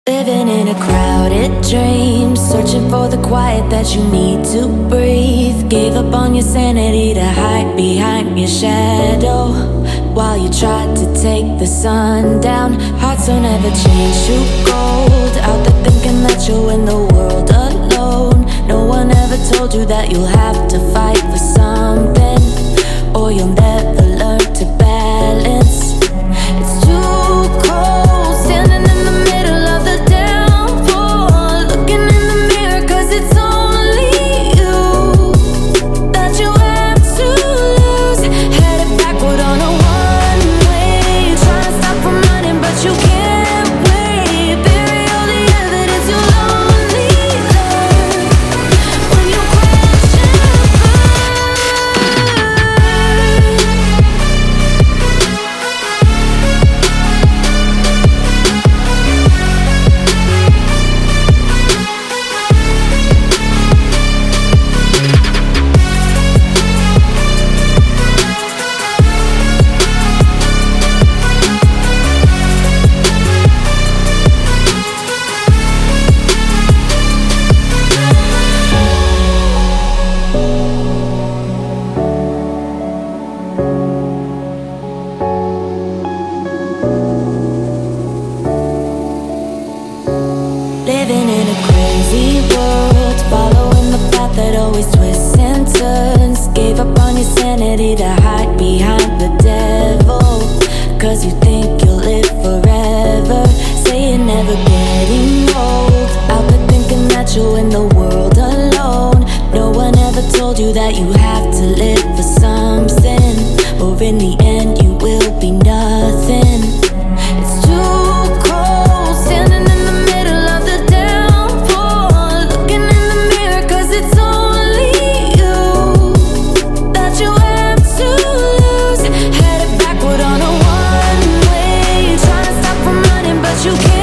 Living in a crowded dream, searching for the quiet that you need to breathe. Gave up on your sanity to hide behind your shadow, while you tried to take the sun down. Hearts don't ever change to gold, out there thinking that you'll win the world alone. No one ever told you that you'll have to fight for something, or you'll never learn to balance. It's too cold, standing in the middle of the downpour, looking in the mirror, cause it's only you that you have to lose. Headed backward on a one-way, trying to stop from running, but you can't wait. Bury all the evidence, you'll only learn when you crash and burn. Living in a crazy world, following the path that always twists and turns. Gave up on your sanity to hide behind the devil, cause you think you'll live forever. Say you're never getting old, out there thinking that you'll win the world alone. No one ever told you that you have to live for something, or in the end you will be nothing. It's too cold, standing in the middle of the downpour, looking in the mirror, cause it's only you that you have to lose. Headed backward on a one-way, trying to stop from running, but you can't.